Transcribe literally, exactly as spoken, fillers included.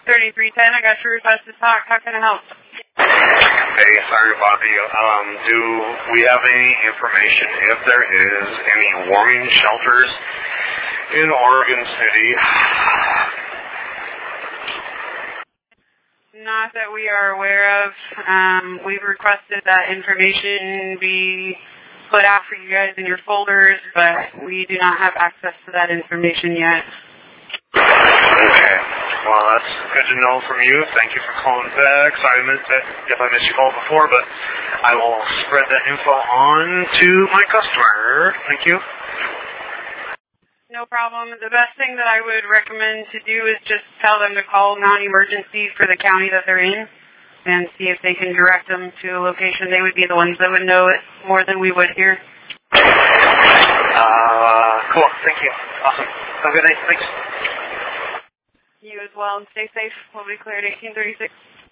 thirty-three ten. I got your request to talk. How can I help? Hey, sorry to bother you. Um, do we have any information if there is any warming shelters in Oregon City? Not that we are aware of. Um, we've requested that information be put out for you guys in your folders, but we do not have access to that information yet. Okay. Well, that's good to know from you. Thank you for calling back. Sorry I missed that, if I missed your call before, but I will spread that info on to my customer. Thank you. No problem. The best thing that I would recommend to do is just tell them to call non-emergency for the county that they're in and see if they can direct them to a location. They would be the ones that would know it more than we would here. Uh, cool. Thank you. Awesome. Have a good night. Thanks. You as well, and stay safe. We'll be cleared eighteen thirty-six.